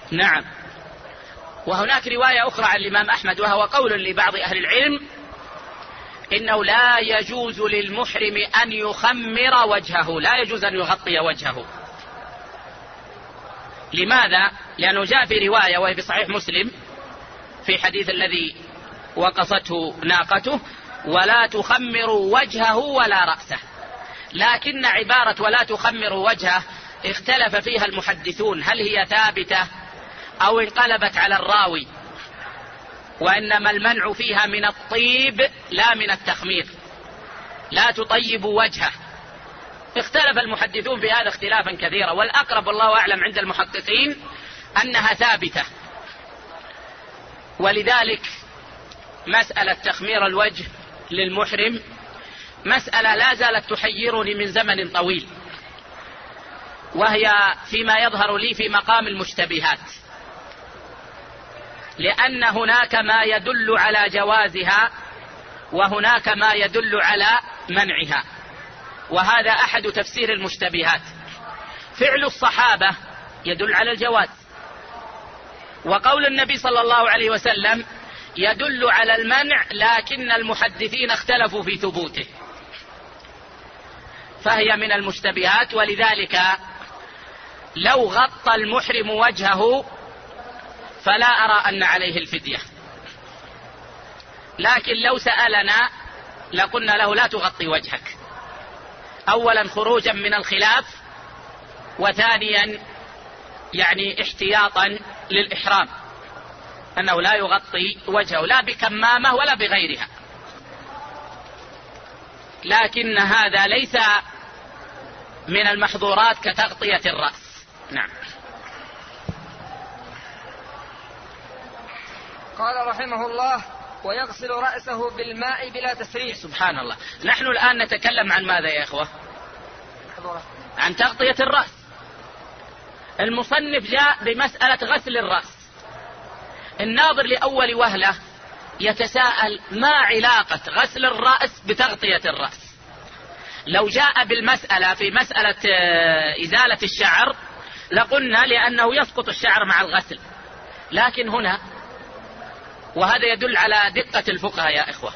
نعم. وهناك رواية أخرى عن الإمام أحمد وهو قول لبعض أهل العلم إنه لا يجوز للمحرم أن يخمر وجهه، لا يجوز أن يغطي وجهه. لماذا؟ لأنه جاء في رواية وهي في صحيح مسلم في حديث الذي وقصته ناقته: ولا تخمر وجهه ولا رأسه. لكن عبارة ولا تخمر وجهه اختلف فيها المحدثون، هل هي ثابتة أو انقلبت على الراوي، وإنما المنع فيها من الطيب لا من التخمير، لا تطيب وجهه. اختلف المحدثون في هذا اختلافا كثيرا، والأقرب والله أعلم عند المحققين أنها ثابتة. ولذلك مسألة تخمير الوجه للمحرم مسألة لا زالت تحيرني من زمن طويل، وهي فيما يظهر لي في مقام المشتبهات، لأن هناك ما يدل على جوازها وهناك ما يدل على منعها، وهذا أحد تفسير المشتبهات. فعل الصحابة يدل على الجواز، وقول النبي صلى الله عليه وسلم يدل على المنع، لكن المحدثين اختلفوا في ثبوته، فهي من المشتبهات. ولذلك لو غطى المحرم وجهه فلا أرى أن عليه الفدية، لكن لو سألنا لقلنا له لا تغطي وجهك، أولا خروجا من الخلاف، وثانيا يعني احتياطا للإحرام، أنه لا يغطي وجهه لا بكمامة ولا بغيرها. لكن هذا ليس من المحظورات كتغطية الرأس. نعم. قال رحمه الله: ويغسل رأسه بالماء بلا تسريح. سبحان الله. نحن الآن نتكلم عن ماذا يا إخوة؟ عن تغطية الرأس. المصنف جاء بمسألة غسل الرأس. الناظر لأول وهلة يتساءل ما علاقة غسل الرأس بتغطية الرأس؟ لو جاء بالمسألة في مسألة إزالة الشعر لقلنا لأنه يسقط الشعر مع الغسل، لكن هنا، وهذا يدل على دقة الفقهاء يا إخوة،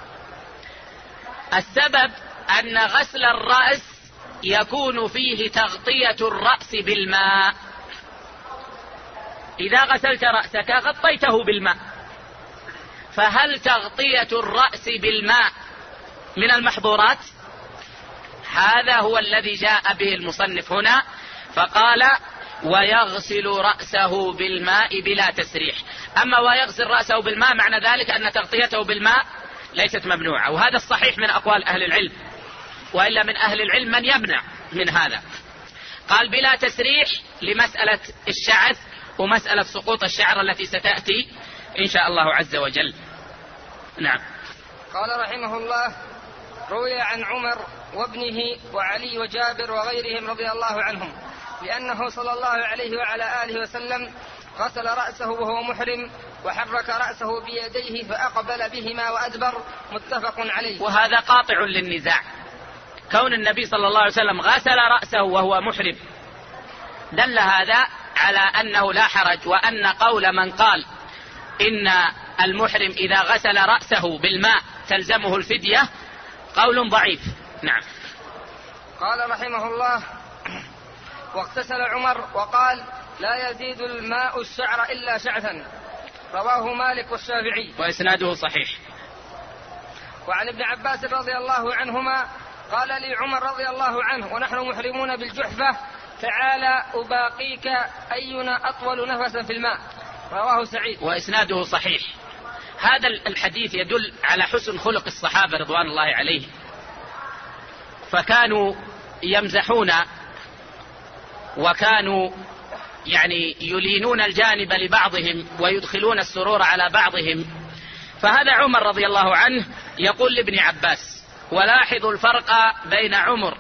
السبب أن غسل الرأس يكون فيه تغطية الرأس بالماء. إذا غسلت رأسك غطيته بالماء، فهل تغطية الرأس بالماء من المحظورات؟ هذا هو الذي جاء به المصنف هنا، فقال: ويغسل رأسه بالماء بلا تسريح. أما ويغسل رأسه بالماء معنى ذلك أن تغطيته بالماء ليست ممنوعة، وهذا الصحيح من أقوال أهل العلم، وإلا من أهل العلم من يمنع من هذا. قال بلا تسريح لمسألة الشعث ومسألة سقوط الشعر التي ستأتي إن شاء الله عز وجل. نعم. قال رحمه الله: روي عن عمر وابنه وعلي وجابر وغيرهم رضي الله عنهم لأنه صلى الله عليه وعلى آله وسلم غسل رأسه وهو محرم وحرك رأسه بيديه فأقبل بهما وأدبر، متفق عليه. وهذا قاطع للنزاع، كون النبي صلى الله عليه وسلم غسل رأسه وهو محرم دل هذا على أنه لا حرج، وأن قول من قال إن المحرم إذا غسل رأسه بالماء تلزمه الفدية قول ضعيف. نعم. قال رحمه الله: واغتسل عمر وقال: لا يزيد الماء الشعر إلا شعثا. رواه مالك والشافعي وإسناده صحيح. وعن ابن عباس رضي الله عنهما قال لي عمر رضي الله عنه ونحن محرمون بالجحفة: تعالى أباقيك أينا أطول نفسا في الماء. رواه سعيد وإسناده صحيح. هذا الحديث يدل على حسن خلق الصحابة رضوان الله عليهم، فكانوا يمزحون وكانوا يعني يلينون الجانب لبعضهم ويدخلون السرور على بعضهم. فهذا عمر رضي الله عنه يقول لابن عباس، ولاحظوا الفرق بين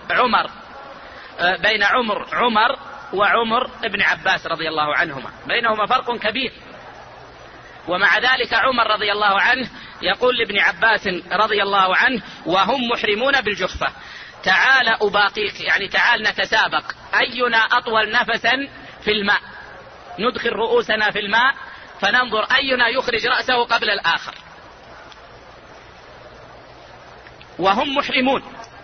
عمر وعمر ابن عباس رضي الله عنهما، بينهما فرق كبير، ومع ذلك عمر رضي الله عنه يقول لابن عباس رضي الله عنه وهم محرمون بالجحفة: تعال أباقيك، يعني تعال نتسابق أينا أطول نفسا في الماء. ندخل رؤوسنا في الماء فننظر أينا يخرج رأسه قبل الآخر وهم محرمون.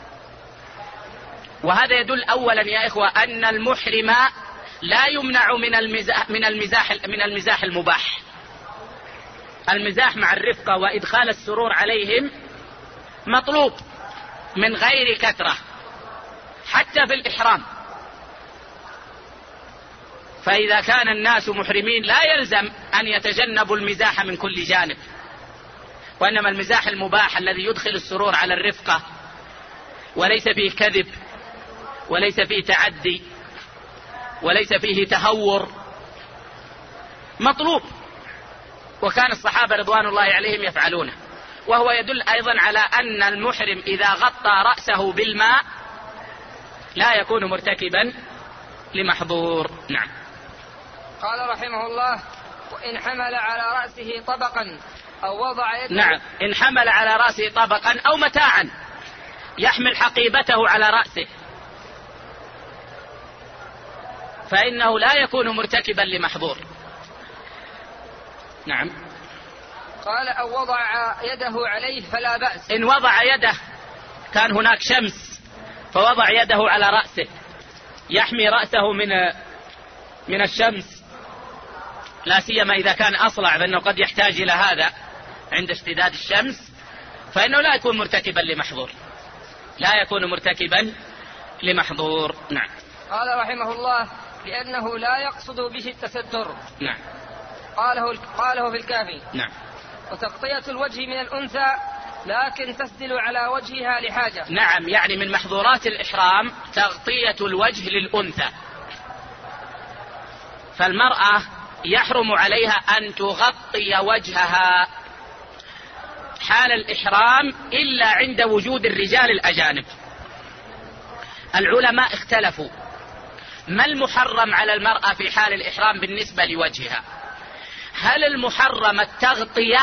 وهذا يدل أولا يا إخوة أن المحرم لا يمنع من المزاح المباح. المزاح مع الرفقة وإدخال السرور عليهم مطلوب من غير كثرة حتى في الإحرام. فإذا كان الناس محرمين لا يلزم أن يتجنبوا المزاح من كل جانب، وإنما المزاح المباح الذي يدخل السرور على الرفقة وليس فيه كذب وليس فيه تعدي وليس فيه تهور مطلوب، وكان الصحابة رضوان الله عليهم يفعلونه. وهو يدل أيضا على أن المحرم إذا غطى رأسه بالماء لا يكون مرتكبا لمحظور. نعم. قال رحمه الله: وإن حمل على رأسه طبقا أو وضع يده. نعم، إن حمل على رأسه طبقا أو متاعا، يحمل حقيبته على رأسه فإنه لا يكون مرتكبا لمحظور. نعم. قال: أو وضع يده عليه فلا بأس. إن وضع يده، كان هناك شمس فوضع يده على رأسه يحمي رأسه من الشمس، لا سيما إذا كان أصلع فإنه قد يحتاج إلى هذا عند اشتداد الشمس، فإنه لا يكون مرتكبا لمحظور، لا يكون مرتكبا لمحظور. نعم. قال رحمه الله: لأنه لا يقصد به التستر. نعم. قاله في الكافي. نعم. وتغطية الوجه من الأنثى لكن تسدل على وجهها لحاجة. نعم، يعني من محظورات الإحرام تغطية الوجه للأنثى، فالمرأة يحرم عليها أن تغطي وجهها حال الإحرام إلا عند وجود الرجال الأجانب. العلماء اختلفوا ما المحرم على المرأة في حال الإحرام بالنسبة لوجهها، هل المحرم التغطية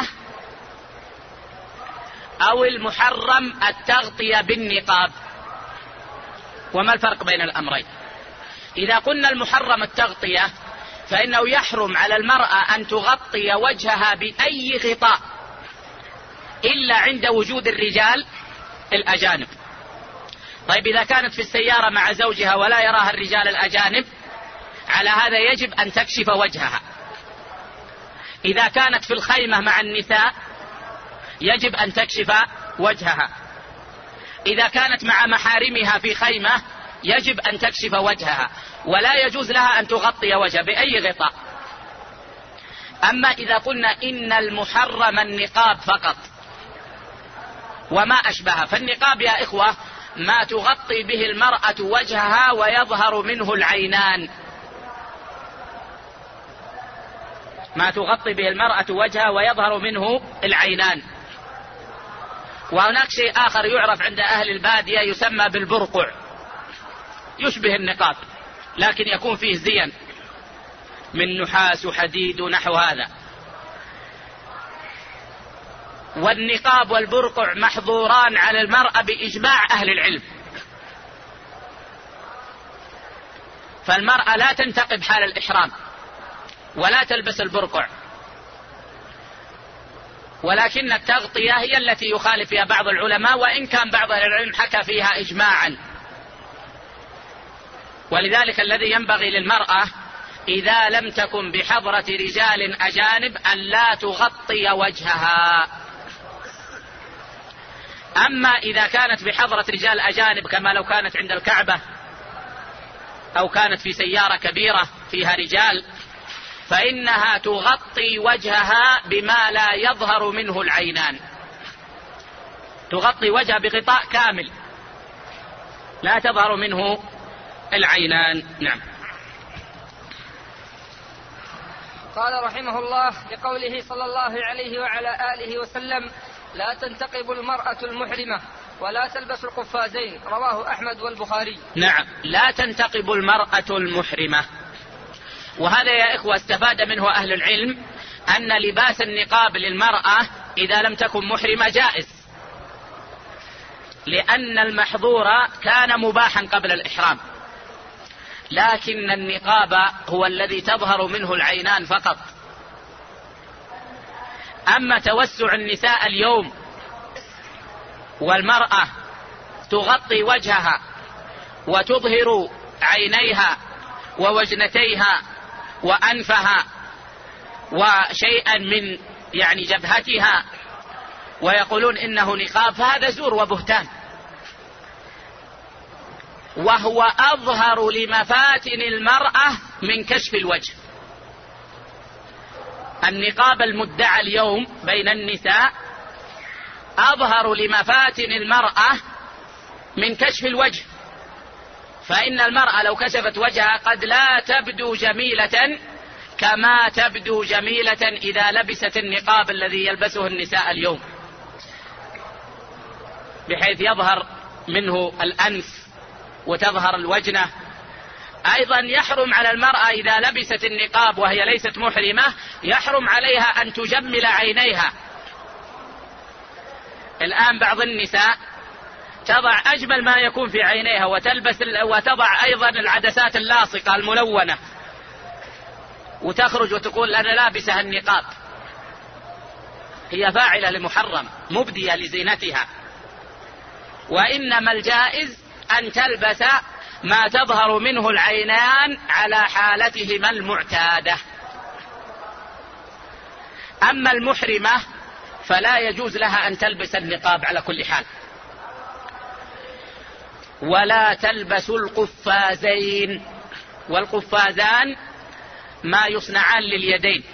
أو المحرم التغطية بالنقاب؟ وما الفرق بين الأمرين؟ إذا قلنا المحرم التغطية فإنه يحرم على المرأة أن تغطي وجهها بأي غطاء إلا عند وجود الرجال الأجانب. طيب إذا كانت في السيارة مع زوجها ولا يراها الرجال الأجانب، على هذا يجب أن تكشف وجهها. إذا كانت في الخيمة مع النساء يجب أن تكشف وجهها. إذا كانت مع محارمها في خيمة يجب أن تكشف وجهها، ولا يجوز لها أن تغطي وجهها بأي غطاء. أما إذا قلنا إن المحرم النقاب فقط وما أشبهه، فالنقاب يا إخوة ما تغطي به المرأة وجهها ويظهر منه العينان، ما تغطي به المرأة وجهها ويظهر منه العينان. وهناك شيء آخر يعرف عند أهل البادية يسمى بالبرقع، يشبه النقاب لكن يكون فيه زين من نحاس وحديد ونحو هذا. والنقاب والبرقع محظوران على المرأة بإجماع أهل العلم، فالمرأة لا تنتقب حال الإحرام ولا تلبس البرقع، ولكن التغطية هي التي يخالف فيها بعض العلماء، وإن كان بعض أهل العلم حكى فيها إجماعا. ولذلك الذي ينبغي للمرأة إذا لم تكن بحضرة رجال أجانب أن لا تغطي وجهها. أما إذا كانت بحضرة رجال أجانب كما لو كانت عند الكعبة أو كانت في سيارة كبيرة فيها رجال، فإنها تغطي وجهها بما لا يظهر منه العينان، تغطي وجهها بغطاء كامل لا تظهر منه العينان. نعم. قال رحمه الله: لقوله صلى الله عليه وعلى آله وسلم: لا تنتقب المرأة المحرمة ولا تلبس القفازين، رواه أحمد والبخاري. نعم، لا تنتقب المرأة المحرمة. وهذا يا إخوة استفاد منه أهل العلم أن لباس النقاب للمرأة إذا لم تكن محرمة جائز، لأن المحظور كان مباحا قبل الإحرام، لكن النقاب هو الذي تظهر منه العينان فقط. أما توسع النساء اليوم والمرأة تغطي وجهها وتظهر عينيها ووجنتيها وأنفها وشيئا من جبهتها ويقولون إنه نقاب، فهذا زور وبهتان، وهو أظهر لمفاتن المرأة من كشف الوجه. النقاب المدعى اليوم بين النساء أظهر لمفاتن المرأة من كشف الوجه، فإن المرأة لو كشفت وجهها قد لا تبدو جميلة كما تبدو جميلة إذا لبست النقاب الذي يلبسه النساء اليوم، بحيث يظهر منه الأنف وتظهر الوجنة. أيضا يحرم على المرأة إذا لبست النقاب وهي ليست محرمة، يحرم عليها أن تجمل عينيها. الآن بعض النساء تضع أجمل ما يكون في عينيها وتضع أيضا العدسات اللاصقة الملونة وتخرج وتقول أنا لابسة النقاب. هي فاعلة لمحرم مبدية لزينتها، وإنما الجائز أن تلبس ما تظهر منه العينان على حالتهما المعتادة. أما المحرمة فلا يجوز لها أن تلبس النقاب على كل حال. ولا تلبس القفازين، والقفازان ما يصنعان لليدين،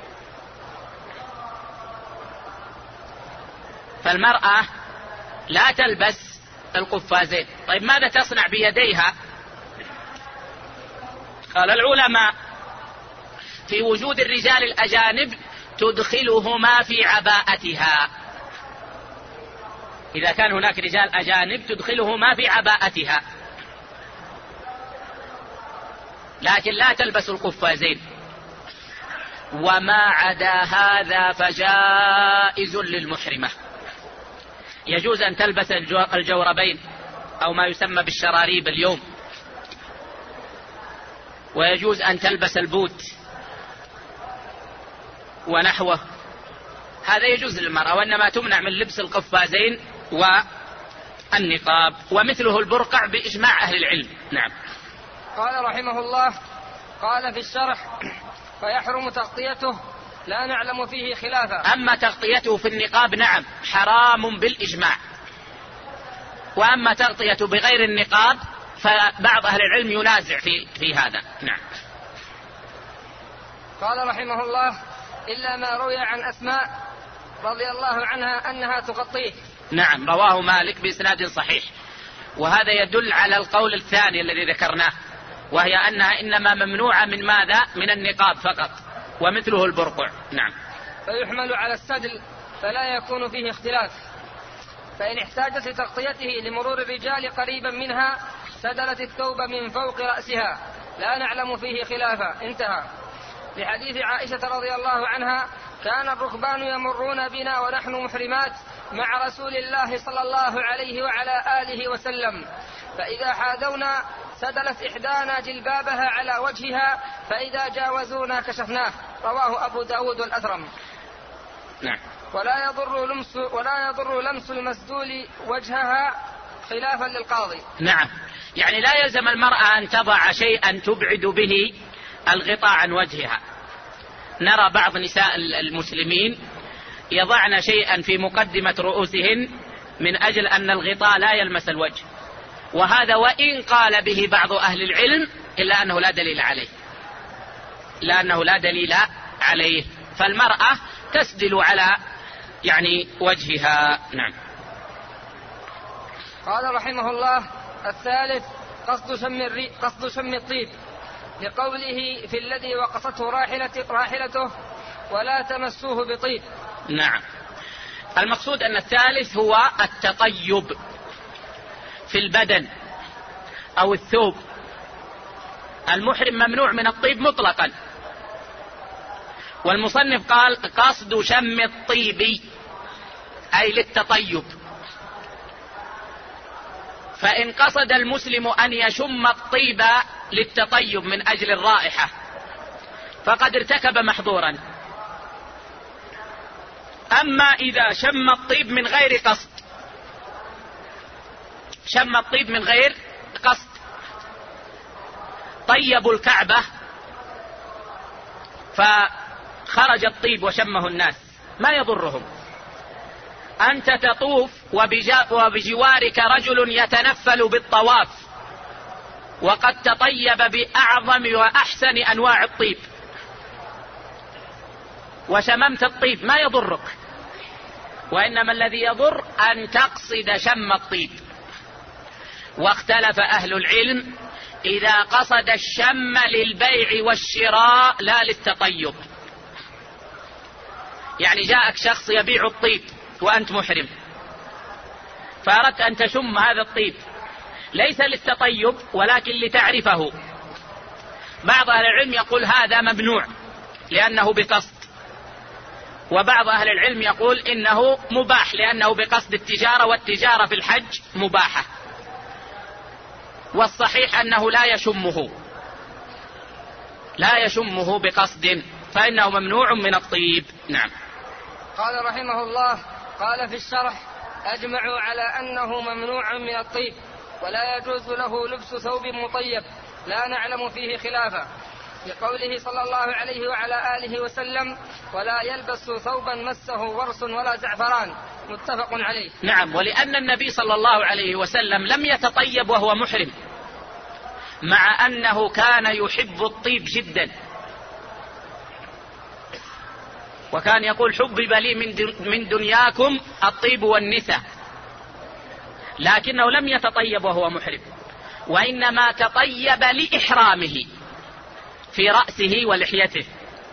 فالمرأة لا تلبس القفازين. طيب ماذا تصنع بيديها؟ قال العلماء في وجود الرجال الأجانب تدخلهما في عباءتها، إذا كان هناك رجال أجانب تدخلهما في عباءتها، لكن لا تلبس القفازين. وما عدا هذا فجائز للمحرمة، يجوز أن تلبس الجوربين أو ما يسمى بالشراريب اليوم، ويجوز أن تلبس البوت ونحوه، هذا يجوز للمرأة، وإنما تمنع من لبس القفازين والنقاب، ومثله البرقع بإجماع أهل العلم. نعم. قال رحمه الله: قال في الشرح: فيحرم تغطيته، لا نعلم فيه خلافا. أما تغطيته في النقاب نعم حرام بالإجماع، وأما تغطيته بغير النقاب فبعض أهل العلم ينازع في هذا. نعم. قال رحمه الله: إلا ما روي عن أسماء رضي الله عنها أنها تغطيه. نعم، رواه مالك بإسناد صحيح، وهذا يدل على القول الثاني الذي ذكرناه، وهي أنها إنما ممنوعة من ماذا؟ من النقاب فقط، ومثله البرقع. نعم. فيحمل على السدل فلا يكون فيه اختلاف، فإن احتاجت لتغطيته لمرور الرجال قريبا منها سدلت الثوب من فوق رأسها، لا نعلم فيه خلافا. انتهى. لحديث عائشة رضي الله عنها: كان الركبان يمرون بنا ونحن محرمات مع رسول الله صلى الله عليه وعلى آله وسلم، فإذا حاذونا سدلت إحدانا جلبابها على وجهها، فإذا جاوزونا كشفناه. رواه أبو داود والأثرم. نعم. ولا يضر لمس المسدول وجهها خلافا للقاضي. نعم، يعني لا يلزم المرأة أن تضع شيئا تبعد به الغطاء عن وجهها. نرى بعض نساء المسلمين يضعن شيئا في مقدمة رؤوسهن من أجل أن الغطاء لا يلمس الوجه، وهذا وإن قال به بعض أهل العلم إلا أنه لا دليل عليه، فالمرأة تسدل على وجهها. نعم. قال رحمه الله: الثالث قصد شم الطيب، لقوله في الذي وقصته راحلته ولا تمسوه بطيب. نعم، المقصود أن الثالث هو التطيب في البدن أو الثوب. المحرم ممنوع من الطيب مطلقا، والمصنف قال قصد شم الطيب أي للتطيب، فإن قصد المسلم أن يشم الطيب للتطيب من أجل الرائحة فقد ارتكب محظورا. أما إذا شم الطيب من غير قصد، شم الطيب من غير قصد، طيبوا الكعبة فخرج الطيب وشمه الناس ما يضرهم. أنت تطوف وبجوارك رجل يتنفل بالطواف وقد تطيب بأعظم وأحسن أنواع الطيب وشممت الطيب ما يضرك، وإنما الذي يضر أن تقصد شم الطيب. واختلف أهل العلم إذا قصد الشم للبيع والشراء لا للتطيب. يعني جاءك شخص يبيع الطيب وأنت محرم فأردت أن تشم هذا الطيب ليس للتطيب ولكن لتعرفه. بعض أهل العلم يقول هذا ممنوع لأنه بقصد، وبعض أهل العلم يقول إنه مباح لأنه بقصد التجارة، والتجارة في الحج مباحة. والصحيح أنه لا يشمه بقصد فإنه ممنوع من الطيب. نعم. قال رحمه الله: قال في الشرح: أجمعوا على أنه ممنوع من الطيب ولا يجوز له لبس ثوب مطيب، لا نعلم فيه خلافا، لقوله صلى الله عليه وعلى آله وسلم: ولا يلبس ثوبا مسه ورس ولا زعفران، متفق عليه. نعم. ولأن النبي صلى الله عليه وسلم لم يتطيب وهو محرم، مع أنه كان يحب الطيب جدا، وكان يقول: حبب لي من دنياكم الطيب والنساء، لكنه لم يتطيب وهو محرم، وإنما تطيب لإحرامه في رأسه ولحيته،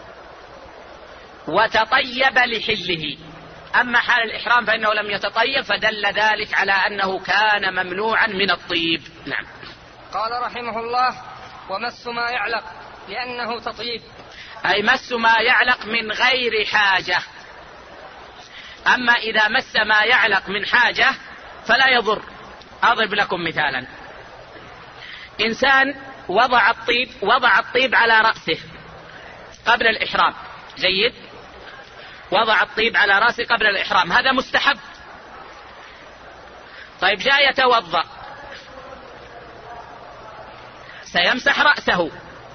وتطيب لحله. أما حال الإحرام فإنه لم يتطيب، فدل ذلك على أنه كان ممنوعا من الطيب. نعم. قال رحمه الله: ومس ما يعلق، لأنه تطيب، أي مس ما يعلق من غير حاجة. أما إذا مس ما يعلق من حاجة فلا يضر. أضرب لكم مثالا: إنسان وضع الطيب على رأسه قبل الإحرام، جيد، وضع الطيب على رأسه قبل الإحرام، هذا مستحب. طيب جاء يتوضأ، سيمسح رأسه،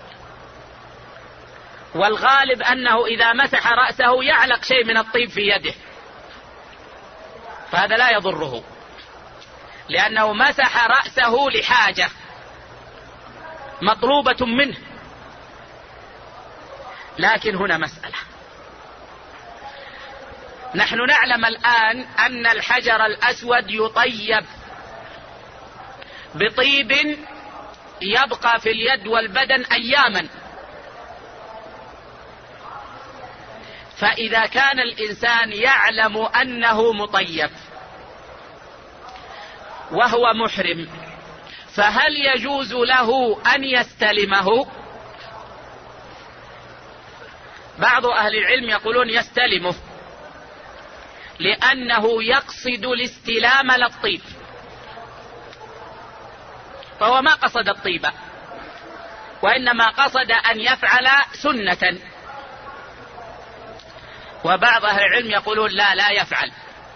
والغالب أنه إذا مسح رأسه يعلق شيء من الطيب في يده، فهذا لا يضره لأنه مسح رأسه لحاجة مطلوبة منه. لكن هنا مسألة: نحن نعلم الآن أن الحجر الأسود يطيب بطيب يبقى في اليد والبدن أياما، فإذا كان الإنسان يعلم أنه مطيب وهو محرم، فهل يجوز له أن يستلمه؟ بعض أهل العلم يقولون يستلمه، لأنه يقصد الاستلام للطيب، فهو ما قصد الطيب وإنما قصد أن يفعل سنة. وبعض أهل العلم يقولون لا يفعل،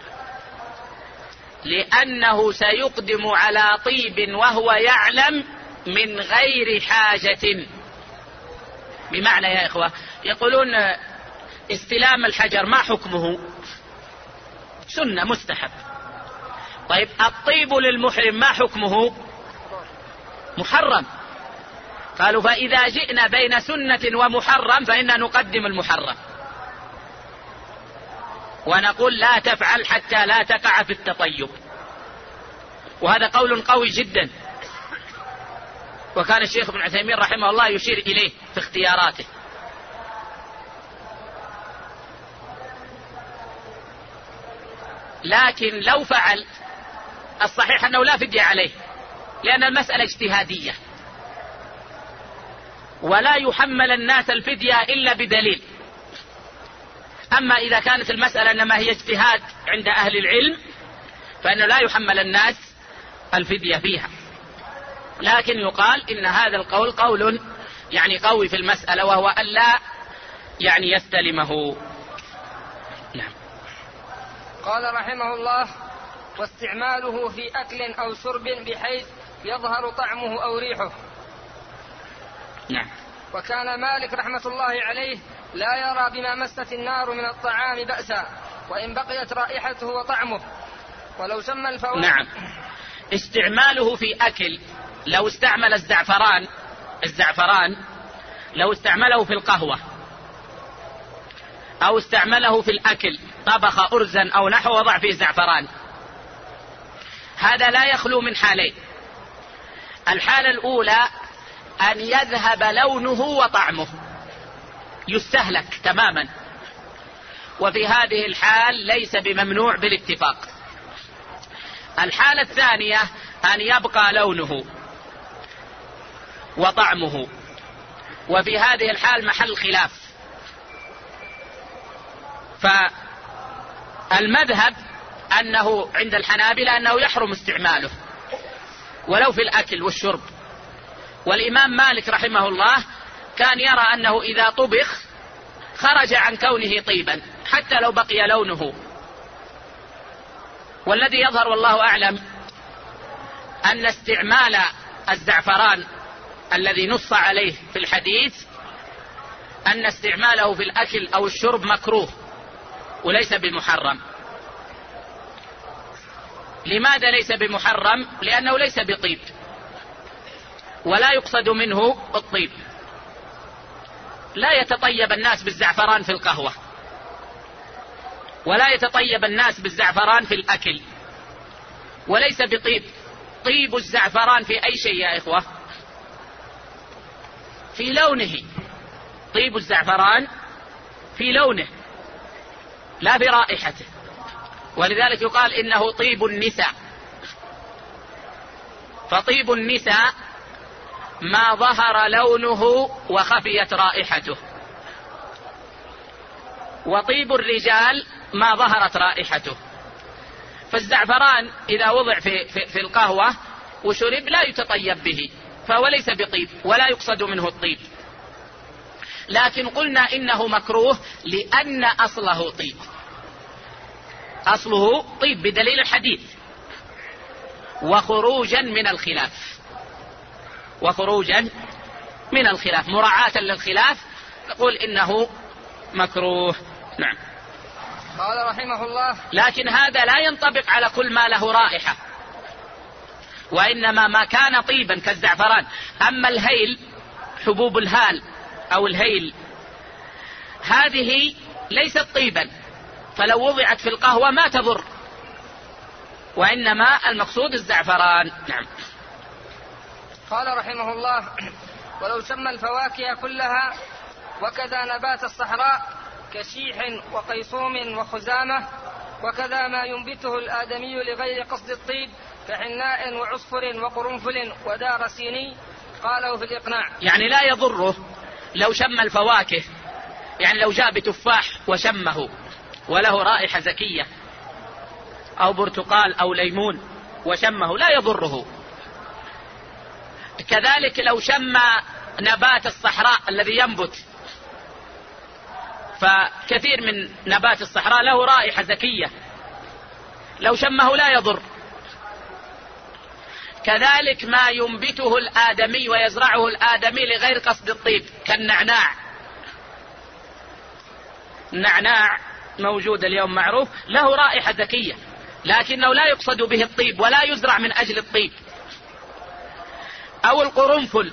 لأنه سيقدم على طيب وهو يعلم من غير حاجة. بمعنى يا إخوة، يقولون استلام الحجر ما حكمه؟ سنة مستحب. طيب الطيب للمحرم ما حكمه؟ محرم. قالوا فإذا جئنا بين سنة ومحرم فإننا نقدم المحرم ونقول لا تفعل حتى لا تقع في التطيب. وهذا قول قوي جدا، وكان الشيخ ابن عثيمين رحمه الله يشير إليه في اختياراته. لكن لو فعل الصحيح أنه لا فدية عليه، لأن المسألة اجتهادية ولا يحمل الناس الفدية إلا بدليل. أما إذا كانت المسألة إنما هي اجتهاد عند أهل العلم فإنه لا يحمل الناس الفدية فيها. لكن يقال إن هذا القول قول يعني قوي في المسألة، وهو ألا يعني يستلمه. نعم. قال رحمه الله: واستعماله في أكل أو شرب بحيث يظهر طعمه أو ريحه. نعم. وكان مالك رحمة الله عليه لا يرى بما مست النار من الطعام بأسا وإن بقيت رائحته وطعمه ولو شم الفواكه. نعم. استعماله في أكل، لو استعمل الزعفران لو استعمله في القهوة أو استعمله في الأكل، طبخ أرزا أو نحو وضع فيه زعفران، هذا لا يخلو من حالين. الحالة الأولى أن يذهب لونه وطعمه، يستهلك تماما، وفي هذه الحال ليس بممنوع بالاتفاق. الحالة الثانية أن يبقى لونه وطعمه، وفي هذه الحال محل خلاف. فالمذهب أنه عند الحنابلة أنه يحرم استعماله ولو في الأكل والشرب، والإمام مالك رحمه الله كان يرى أنه إذا طبخ خرج عن كونه طيبا حتى لو بقي لونه. والذي يظهر والله أعلم أن استعمال الزعفران الذي نص عليه في الحديث أن استعماله في الأكل أو الشرب مكروه وليس بمحرم. لماذا ليس بمحرم؟ لأنه ليس بطيب ولا يقصد منه الطيب. لا يتطيب الناس بالزعفران في القهوة، ولا يتطيب الناس بالزعفران في الأكل، وليس بطيب. طيب الزعفران في أي شيء يا إخوة؟ في لونه. طيب الزعفران في لونه لا في رائحته، ولذلك يقال إنه طيب النساء. فطيب النساء ما ظهر لونه وخفيت رائحته، وطيب الرجال ما ظهرت رائحته. فالزعفران إذا وضع في القهوة وشرب لا يتطيب به، فهو ليس بطيب ولا يقصد منه الطيب. لكن قلنا إنه مكروه لأن أصله طيب، أصله طيب بدليل الحديث، وخروجا من الخلاف مراعاة للخلاف نقول إنه مكروه. نعم. قال رحمه الله: لكن هذا لا ينطبق على كل ما له رائحة، وإنما ما كان طيبا كالزعفران. أما الهيل، حبوب الهال أو الهيل، هذه ليست طيبا، فلو وضعت في القهوة ما تضر، وإنما المقصود الزعفران. نعم. قال رحمه الله: ولو شم الفواكه كلها وكذا نبات الصحراء كشيح وقيصوم وخزامة، وكذا ما ينبته الآدمي لغير قصد الطيب كحناء وعصفر وقرنفل ودار سيني، قاله في الإقناع. يعني لا يضره لو شم الفواكه، يعني لو جاء بتفاح وشمه وله رائحة زكية أو برتقال أو ليمون وشمه لا يضره. كذلك لو شم نبات الصحراء الذي ينبت، فكثير من نبات الصحراء له رائحة زكية، لو شمه لا يضر. كذلك ما ينبته الآدمي ويزرعه الآدمي لغير قصد الطيب كالنعناع. النعناع موجود اليوم معروف، له رائحة زكية لكنه لا يقصد به الطيب ولا يزرع من أجل الطيب. أو القرنفل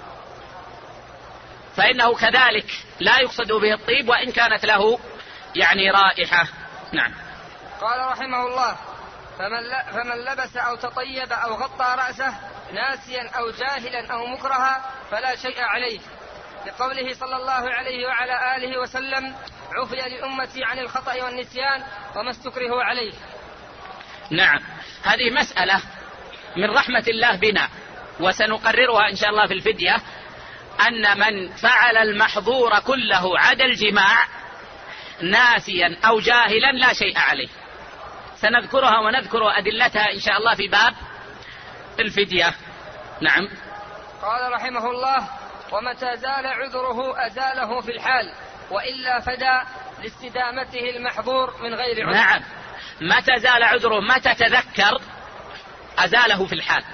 فإنه كذلك لا يقصد به الطيب وإن كانت له يعني رائحة. نعم. قال رحمه الله: فمن لبس أو تطيب أو غطى رأسه ناسيا أو جاهلا أو مكرها فلا شيء عليه، لقوله صلى الله عليه وعلى آله وسلم: عفي لأمتي عن الخطأ والنسيان وما استكرهوا عليه. نعم. هذه مسألة من رحمة الله بنا، وسنقررها إن شاء الله في الفدية، أن من فعل المحظور كله عدا الجماع ناسيا أو جاهلا لا شيء عليه. سنذكرها ونذكر أدلتها إن شاء الله في باب الفدية. نعم. قال رحمه الله: ومتى زال عذره أزاله في الحال، وإلا فدى لاستدامته المحظور من غير عذر. نعم، متى زال عذره، متى تذكر أزاله في الحال.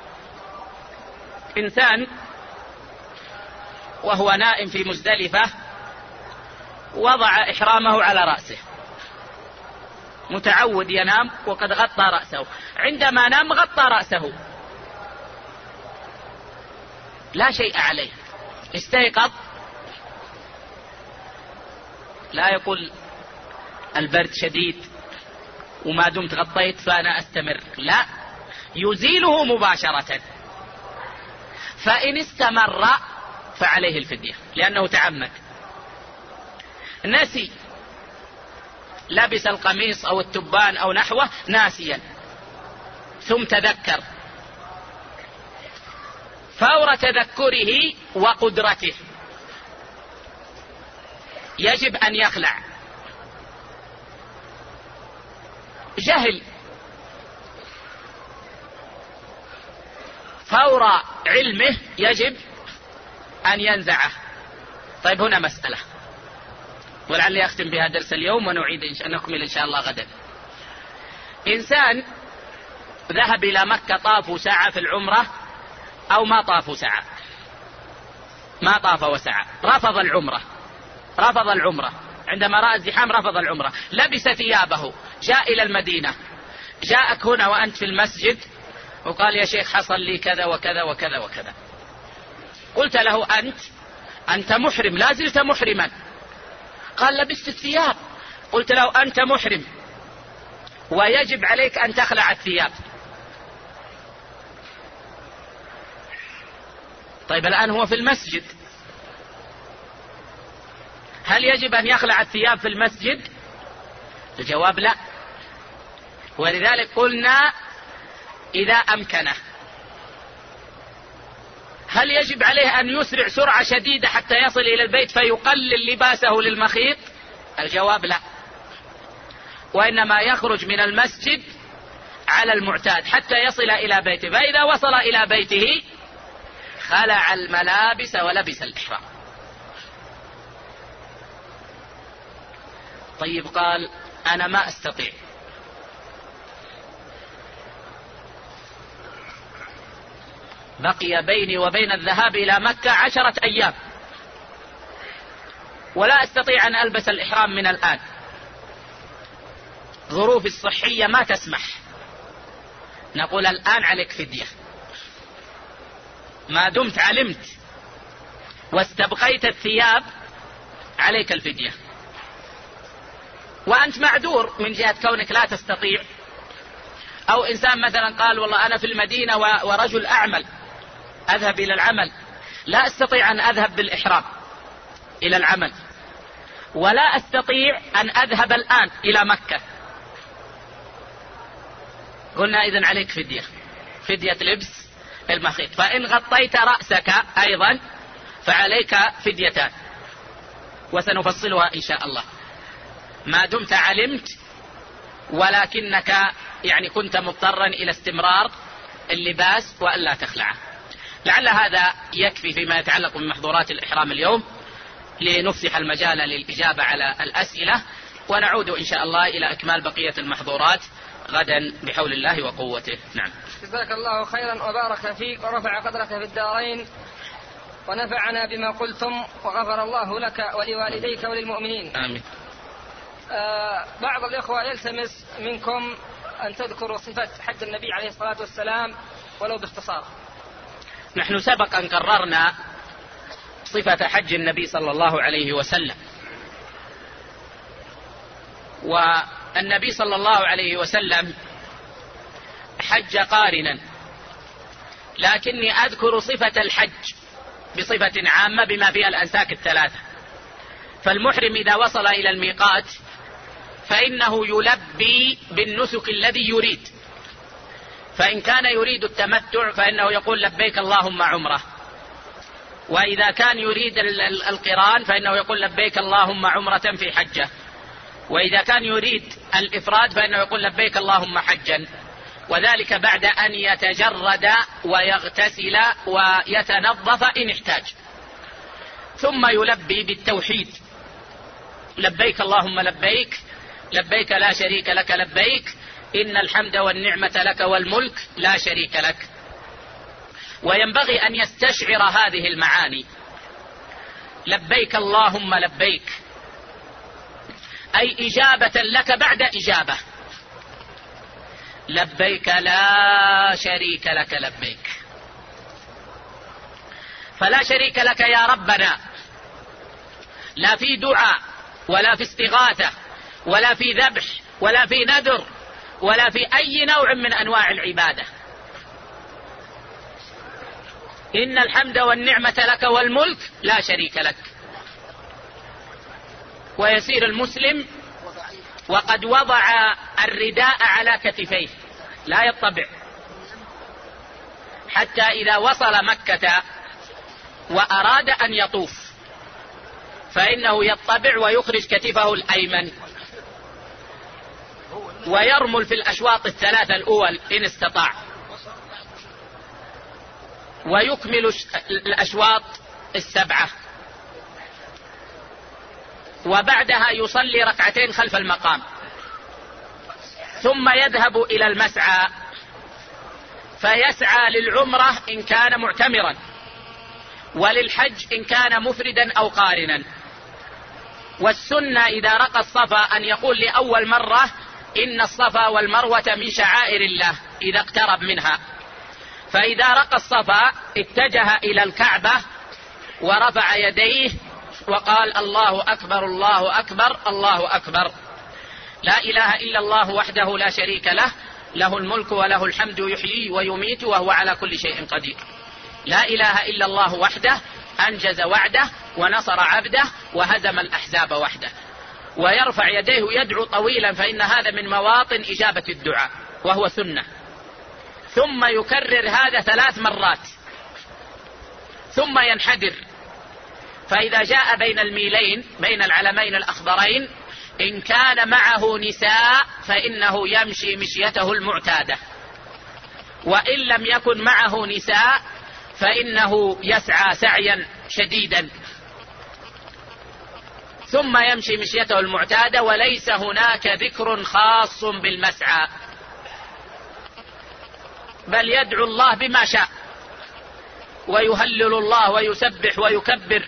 إنسان وهو نائم في مزدلفة وضع إحرامه على رأسه، متعود ينام وقد غطى رأسه، عندما نام غطى رأسه لا شيء عليه، استيقظ لا يقول البرد شديد وما دمت غطيت فأنا أستمر، لا، يزيله مباشرة. فإن استمر فعليه الفدية لأنه تعمد. نسي، لبس القميص أو التبان أو نحوه ناسيا ثم تذكر، فور تذكره وقدرته يجب أن يخلع. جهل، فور علمه يجب أن ينزعه. طيب هنا مسألة ولعلي أختم بها درس اليوم ونعيد نكمل إن شاء الله غدا. إنسان ذهب إلى مكة، طافوا ساعة في العمرة أو ما طافوا ساعة، ما طاف وسعى، رفض العمرة عندما رأى الزحام، رفض العمرة، لبس ثيابه، جاء إلى المدينة، جاءك هنا وأنت في المسجد وقال يا شيخ حصل لي كذا وكذا وكذا وكذا، قلت له أنت محرم، لا زلت محرما، قال لبست الثياب، قلت له أنت محرم ويجب عليك أن تخلع الثياب. طيب الآن هو في المسجد، هل يجب أن يخلع الثياب في المسجد؟ الجواب لا، ولذلك قلنا إذا أمكنه. هل يجب عليه أن يسرع سرعة شديدة حتى يصل إلى البيت فيقلل لباسه للمخيط؟ الجواب لا، وإنما يخرج من المسجد على المعتاد حتى يصل إلى بيته، فإذا وصل إلى بيته خلع الملابس ولبس الإحرام. طيب قال أنا ما أستطيع، بقي بيني وبين الذهاب إلى مكة 10 أيام ولا أستطيع أن ألبس الإحرام من الآن، ظروفي الصحية ما تسمح، نقول الآن عليك فدية، ما دمت علمت واستبقيت الثياب عليك الفدية. وأنت معذور من جهة كونك لا تستطيع، أو إنسان مثلا قال والله أنا في المدينة ورجل أعمل أذهب إلى العمل، لا أستطيع أن أذهب بالإحرام إلى العمل، ولا أستطيع أن أذهب الآن إلى مكة، قلنا إذن عليك فدية لبس المخيط. فإن غطيت رأسك أيضا فعليك فديتان وسنفصلها إن شاء الله، ما دمت علمت ولكنك يعني كنت مضطرا إلى استمرار اللباس وألا تخلعه. لعل هذا يكفي فيما يتعلق بمحظورات الإحرام اليوم، لنفسح المجال للإجابة على الأسئلة، ونعود إن شاء الله إلى إكمال بقية المحظورات غدا بحول الله وقوته. نعم. جزاك الله خيرا وبارك فيك ورفع قدرك في الدارين ونفعنا بما قلتم، وغفر الله لك ولوالديك وللمؤمنين. آمين. بعض الإخوة يلتمس منكم أن تذكروا صفة حج النبي عليه الصلاة والسلام ولو باختصار. نحن سبق أن قررنا صفة حج النبي صلى الله عليه وسلم، والنبي صلى الله عليه وسلم حج قارنا، لكني أذكر صفة الحج بصفة عامة بما فيها الأنساك الثلاثة. فالمحرم إذا وصل إلى الميقات فإنه يلبي بالنسك الذي يريد، فإن كان يريد التمتع فإنه يقول لبيك اللهم عمرة، وإذا كان يريد القران فإنه يقول لبيك اللهم عمرة في حجة، وإذا كان يريد الإفراد فإنه يقول لبيك اللهم حجا، وذلك بعد أن يتجرد ويغتسل ويتنظف إن احتاج، ثم يلبي بالتوحيد: لبيك اللهم لبيك، لبيك لا شريك لك لبيك، إن الحمد والنعمة لك والملك لا شريك لك. وينبغي أن يستشعر هذه المعاني: لبيك اللهم لبيك، أي إجابة لك بعد إجابة. لبيك لا شريك لك لبيك، فلا شريك لك يا ربنا، لا في دعاء ولا في استغاثة ولا في ذبح ولا في نذر ولا في أي نوع من أنواع العبادة. إن الحمد والنعمة لك والملك لا شريك لك. ويسير المسلم وقد وضع الرداء على كتفيه لا يطبع، حتى إذا وصل مكة وأراد أن يطوف فإنه يطبع ويخرج كتفه الأيمن ويرمل في الأشواط الثلاثة الأول إن استطاع، ويكمل الأشواط السبعة، وبعدها يصلي ركعتين خلف المقام، ثم يذهب إلى المسعى فيسعى للعمرة إن كان معتمرا، وللحج إن كان مفردا أو قارنا. والسنة إذا رقى الصفا أن يقول لأول مرة: إن الصفا والمروة من شعائر الله إذا اقترب منها. فإذا رقى الصفا اتجه إلى الكعبة ورفع يديه وقال: الله أكبر الله أكبر الله أكبر، لا إله إلا الله وحده لا شريك له، له الملك وله الحمد يحيي ويميت وهو على كل شيء قدير، لا إله إلا الله وحده أنجز وعده ونصر عبده وهزم الأحزاب وحده. ويرفع يديه يدعو طويلا، فإن هذا من مواطن إجابة الدعاء وهو سنة. ثم يكرر هذا 3 مرات ثم ينحدر. فإذا جاء بين الميلين بين العلمين الأخضرين إن كان معه نساء فإنه يمشي مشيته المعتادة، وإن لم يكن معه نساء فإنه يسعى سعيا شديدا ثم يمشي مشيته المعتادة. وليس هناك ذكر خاص بالمسعى، بل يدعو الله بما شاء ويهلل الله ويسبح ويكبر.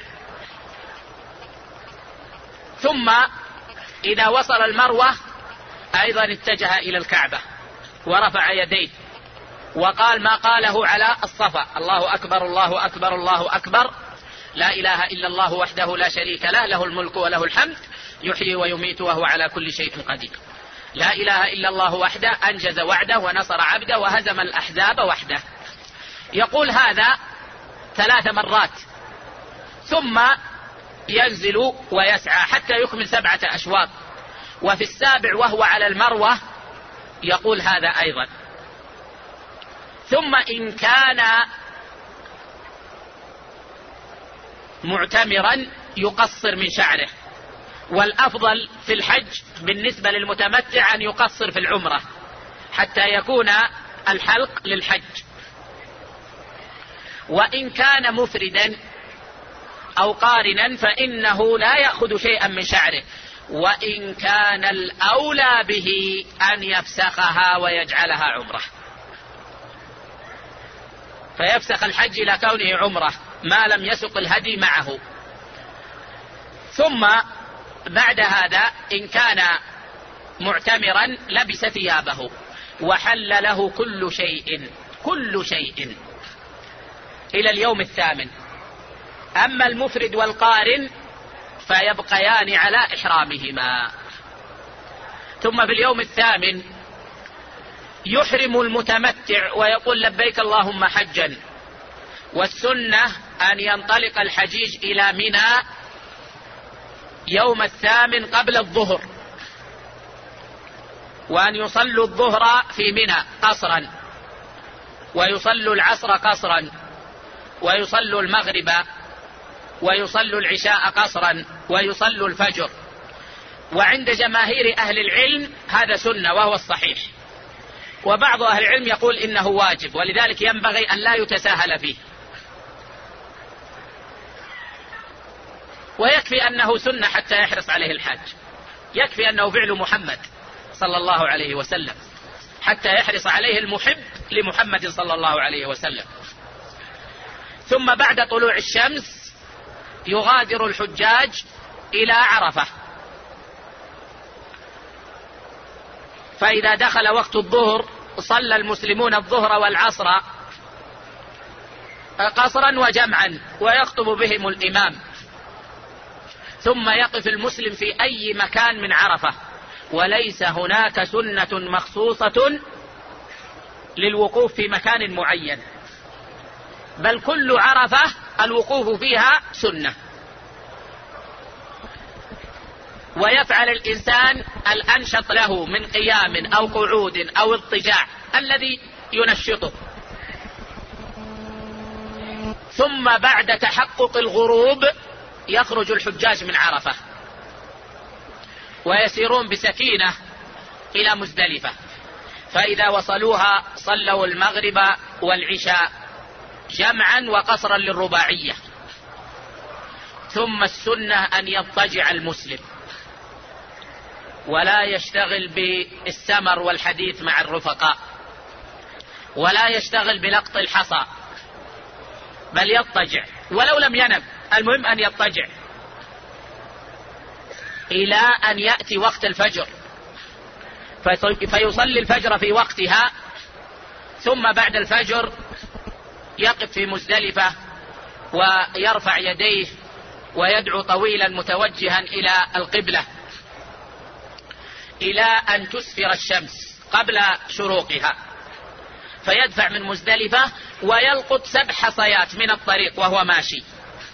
ثم إذا وصل المروة أيضا اتجه إلى الكعبة ورفع يديه وقال ما قاله على الصفا: الله أكبر الله أكبر الله أكبر، لا إله إلا الله وحده لا شريك له، له الملك وله الحمد يحيي ويميت وهو على كل شيء قدير، لا إله إلا الله وحده أنجز وعده ونصر عبده وهزم الأحزاب وحده. يقول هذا 3 مرات ثم ينزل ويسعى حتى يكمل 7 أشواط. وفي السابع وهو على المروة يقول هذا أيضا. ثم إن كان معتمرا يقصر من شعره، والأفضل في الحج بالنسبة للمتمتع أن يقصر في العمرة حتى يكون الحلق للحج. وإن كان مفردا أو قارنا فإنه لا يأخذ شيئا من شعره، وإن كان الأولى به أن يفسخها ويجعلها عمرة، فيفسخ الحج إلى كونه عمرة ما لم يسق الهدي معه. ثم بعد هذا إن كان معتمرا لبس ثيابه وحل له كل شيء إلى اليوم الثامن. أما المفرد والقارن فيبقيان على إحرامهما. ثم في اليوم الثامن يحرم المتمتع ويقول لبيك اللهم حجا. والسنة أن ينطلق الحجيج إلى منى يوم الثامن قبل الظهر، وأن يصلوا الظهر في منى قصرا، ويصلوا العصر قصرا، ويصلوا المغرب، ويصلوا العشاء قصرا، ويصلوا الفجر. وعند جماهير أهل العلم هذا سنة وهو الصحيح، وبعض أهل العلم يقول إنه واجب، ولذلك ينبغي أن لا يتساهل فيه. ويكفي أنه سنة حتى يحرص عليه الحاج، يكفي أنه فعل محمد صلى الله عليه وسلم حتى يحرص عليه المحب لمحمد صلى الله عليه وسلم. ثم بعد طلوع الشمس يغادر الحجاج إلى عرفة، فإذا دخل وقت الظهر صلى المسلمون الظهر والعصر قصرا وجمعا ويخطب بهم الإمام، ثم يقف المسلم في أي مكان من عرفة، وليس هناك سنة مخصوصة للوقوف في مكان معين، بل كل عرفة الوقوف فيها سنة. ويفعل الإنسان الأنشط له من قيام أو قعود أو اضطجاع الذي ينشطه. ثم بعد تحقق الغروب يخرج الحجاج من عرفة ويسيرون بسكينة إلى مزدلفة، فإذا وصلوها صلوا المغرب والعشاء جمعا وقصرا للرباعية. ثم السنة أن يضطجع المسلم ولا يشتغل بالسمر والحديث مع الرفقاء، ولا يشتغل بلقط الحصى، بل يضطجع ولو لم ينم، المهم أن يضطجع إلى أن يأتي وقت الفجر فيصلي الفجر في وقتها. ثم بعد الفجر يقف في مزدلفة ويرفع يديه ويدعو طويلا متوجها إلى القبلة إلى أن تسفر الشمس قبل شروقها، فيدفع من مزدلفة ويلقط 7 حصيات من الطريق وهو ماشي.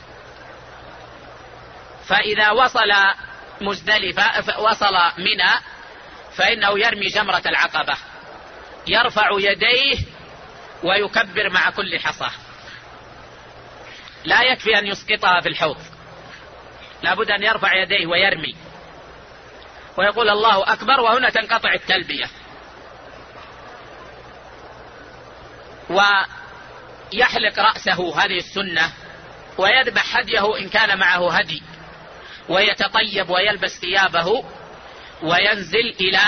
فإذا وصل مزدلفة وصل منى فإنه يرمي جمرة العقبة، يرفع يديه ويكبر مع كل حصى، لا يكفي أن يسقطها في الحوض، لابد أن يرفع يديه ويرمي ويقول الله أكبر، وهنا تنقطع التلبية. ويحلق رأسه، هذه السنة، ويذبح هديه إن كان معه هدي، ويتطيب ويلبس ثيابه وينزل إلى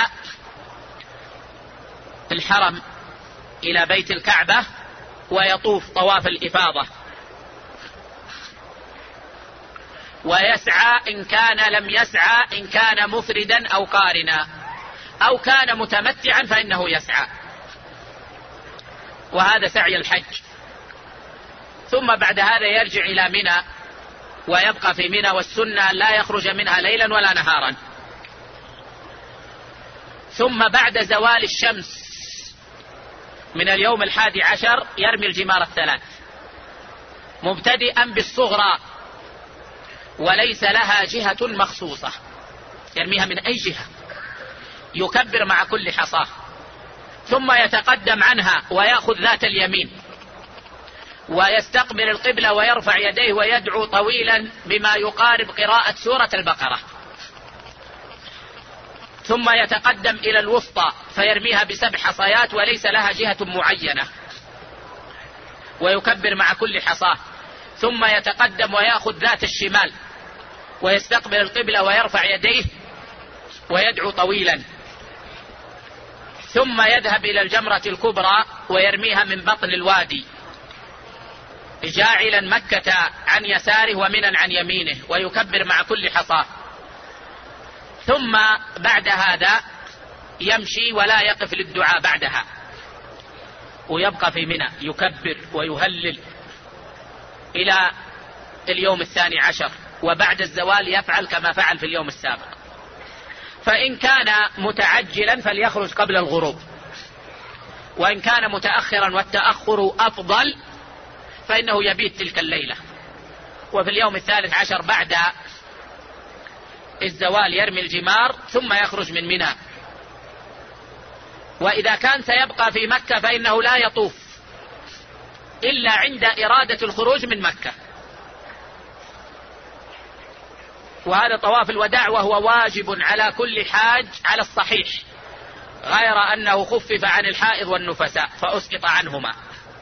الحرم إلى بيت الكعبة ويطوف طواف الإفاضة، ويسعى إن كان لم يسعى، إن كان مفردا أو قارنا أو كان متمتعا فإنه يسعى، وهذا سعي الحج. ثم بعد هذا يرجع إلى منى ويبقى في منى، والسنة لا يخرج منها ليلا ولا نهارا. ثم بعد زوال الشمس من اليوم 11 يرمي الجمار 3 مبتدئا بالصغرى، وليس لها جهة مخصوصة، يرميها من أي جهة، يكبر مع كل حصاه، ثم يتقدم عنها ويأخذ ذات اليمين ويستقبل القبلة ويرفع يديه ويدعو طويلا بما يقارب قراءة سورة البقرة، ثم يتقدم إلى الوسطى فيرميها ب7 حصيات وليس لها جهة معينة ويكبر مع كل حصاه، ثم يتقدم ويأخذ ذات الشمال ويستقبل القبلة ويرفع يديه ويدعو طويلا، ثم يذهب إلى الجمرة الكبرى ويرميها من بطن الوادي جاعلا مكة عن يساره ومنى عن يمينه ويكبر مع كل حصاه. ثم بعد هذا يمشي ولا يقف للدعاء بعدها، ويبقى في منى يكبر ويهلل إلى اليوم 12، وبعد الزوال يفعل كما فعل في اليوم السابق. فإن كان متعجلا فليخرج قبل الغروب، وإن كان متأخرا والتأخر أفضل فإنه يبيت تلك الليلة، وفي اليوم 13 بعد الزوال يرمي الجمار ثم يخرج من منى. وإذا كان سيبقى في مكة فإنه لا يطوف إلا عند إرادة الخروج من مكة، وهذا طواف الوداع وهو واجب على كل حاج على الصحيح، غير أنه خفف عن الحائض والنفساء فأسقط عنهما.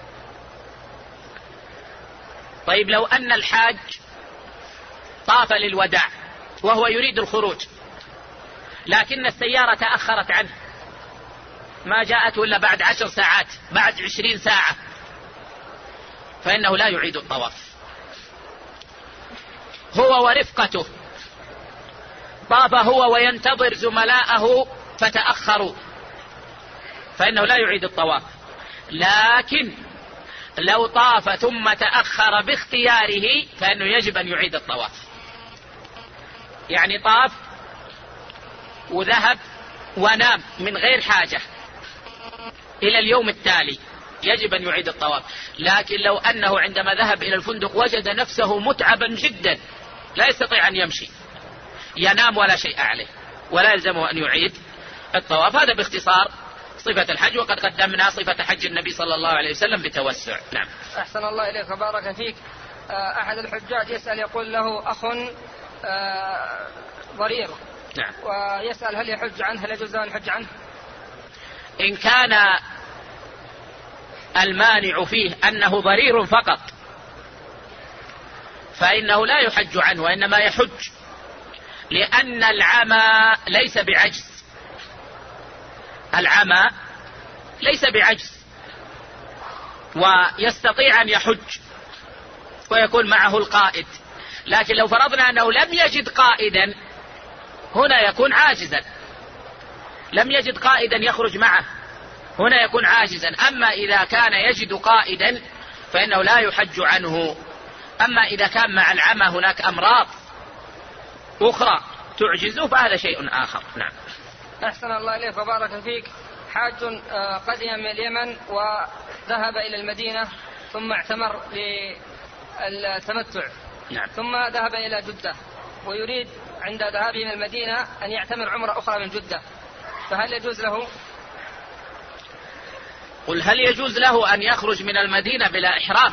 طيب لو أن الحاج طاف للوداع وهو يريد الخروج لكن السيارة تأخرت عنه، ما جاءته إلا بعد 10 ساعات، بعد 20 ساعة، فإنه لا يعيد الطواف. هو ورفقته طاف هو وينتظر زملاءه فتأخروا، فإنه لا يعيد الطواف. لكن لو طاف ثم تأخر باختياره فإنه يجب أن يعيد الطواف. يعني طاف وذهب ونام من غير حاجة إلى اليوم التالي يجب أن يعيد الطواف. لكن لو أنه عندما ذهب إلى الفندق وجد نفسه متعبا جدا لا يستطيع أن يمشي، ينام ولا شيء عليه ولا يلزمه أن يعيد الطواف. هذا باختصار صفة الحج، وقد قدمنا صفة حج النبي صلى الله عليه وسلم بتوسع. نعم. أحسن الله إليك وبارك فيك. أحد الحجاج يسأل يقول له أخ ضرير، نعم، ويسأل هل يحج عنه، هل يجوز له أن يحج عنه؟ إن كان المانع فيه أنه ضرير فقط فإنه لا يحج عنه، وإنما يحج، لأن العمى ليس بعجز، العمى ليس بعجز ويستطيع أن يحج ويكون معه القائد. لكن لو فرضنا أنه لم يجد قائدا هنا يكون عاجزا، لم يجد قائدا يخرج معه هنا يكون عاجزا. أما إذا كان يجد قائدا فإنه لا يحج عنه. أما إذا كان مع العمى هناك أمراض أخرى تعجزه فهذا شيء آخر. نعم. أحسن الله إليك وبارك فيك. حاج قدم من اليمن وذهب إلى المدينة ثم اعتمر للتمتع، نعم، ثم ذهب إلى جدة ويريد عند ذهابه من المدينة أن يعتمر عمرة أخرى من جدة، فهل يجوز له؟ قل هل يجوز له أن يخرج من المدينة بلا إحرام؟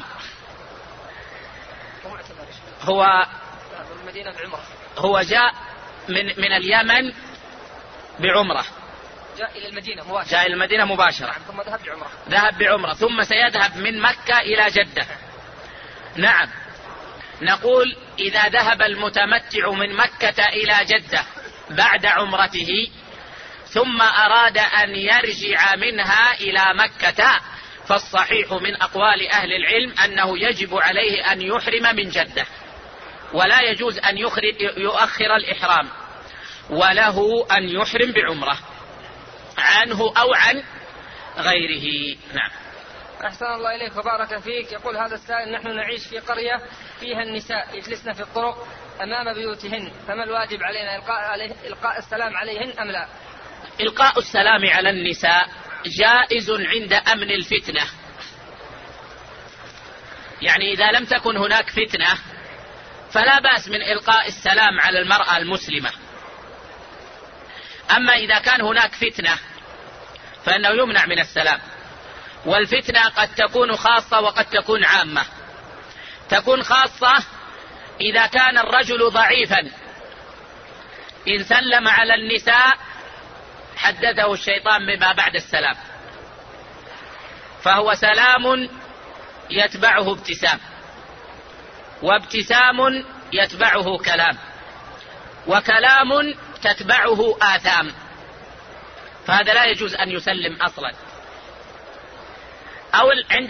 هو جاء من اليمن بعمرة، جاء إلى المدينة مباشرة، جاء إلى المدينة مباشرة، ثم ذهب بعمرة، ذهب بعمرة ثم سيذهب من مكة إلى جدة. نعم، نقول إذا ذهب المتمتع من مكة إلى جدة بعد عمرته ثم أراد أن يرجع منها إلى مكة فالصحيح من أقوال أهل العلم أنه يجب عليه أن يحرم من جدة، ولا يجوز أن يؤخر الإحرام، وله أن يحرم بعمرة عنه أو عن غيره. نعم. أحسن الله إليك وبارك فيك. يقول هذا السائل: نحن نعيش في قرية فيها النساء يجلسن في الطرق أمام بيوتهن، فما الواجب علينا، إلقاء السلام عليهن أم لا؟ إلقاء السلام على النساء جائز عند أمن الفتنة، يعني إذا لم تكن هناك فتنة فلا بأس من إلقاء السلام على المرأة المسلمة. أما إذا كان هناك فتنة فإنه يمنع من السلام، والفتنة قد تكون خاصة وقد تكون عامة. تكون خاصة إذا كان الرجل ضعيفا، إن سلم على النساء حدثه الشيطان بما بعد السلام، فهو سلام يتبعه ابتسام، وابتسام يتبعه كلام، وكلام تتبعه آثام، فهذا لا يجوز أن يسلم أصلا. أو عند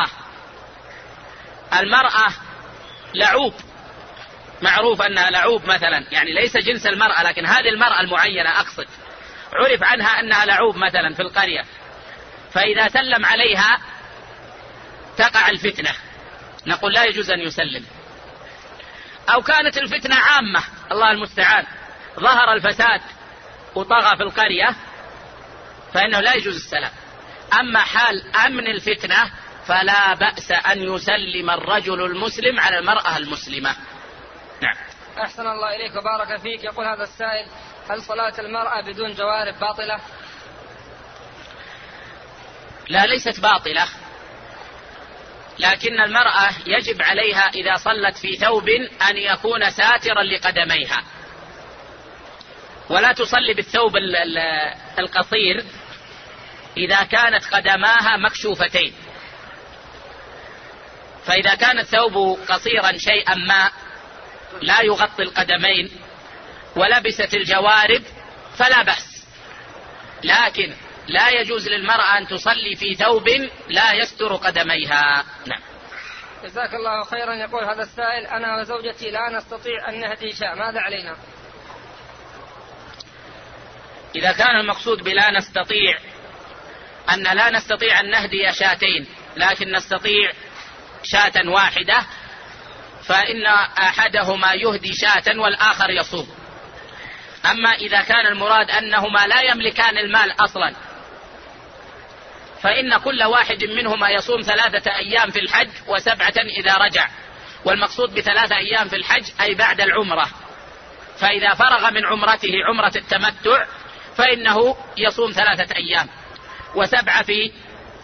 المرأة لعوب، معروف أنها لعوب مثلا، يعني ليس جنس المرأة لكن هذه المرأة المعينة أقصد، عرف عنها أنها لعوب مثلا في القرية، فإذا سلم عليها تقع الفتنة، نقول لا يجوز أن يسلم. أو كانت الفتنة عامة، الله المستعان، ظهر الفساد وطغى في القرية، فإنه لا يجوز السلام. أما حال أمن الفتنة فلا بأس أن يسلم الرجل المسلم على المرأة المسلمة. نعم. أحسن الله إليك وبارك فيك. يقول هذا السائل: هل صلاة المرأة بدون جوارب باطلة؟ لا، ليست باطلة، لكن المرأة يجب عليها إذا صلت في ثوب أن يكون ساترا لقدميها، ولا تصلي بالثوب القصير إذا كانت قدماها مكشوفتين. فإذا كان الثوب قصيرا شيئا ما لا يغطي القدمين ولبست الجوارب فلا بأس، لكن لا يجوز للمرأة أن تصلي في ثوب لا يستر قدميها. نعم. جزاك الله خيرا. يقول هذا السائل: أنا وزوجتي لا نستطيع أن نهدي شاة، ماذا علينا؟ إذا كان المقصود بلا نستطيع أن لا نستطيع أن نهدي شاتين لكن نستطيع شاة واحدة، فإن أحدهما يهدي شاة والآخر يصوم. أما إذا كان المراد أنهما لا يملكان المال أصلا فإن كل واحد منهما يصوم 3 أيام في الحج و7 إذا رجع، والمقصود ب3 أيام في الحج أي بعد العمرة، فإذا فرغ من عمرته عمرة التمتع فإنه يصوم 3 أيام و7 في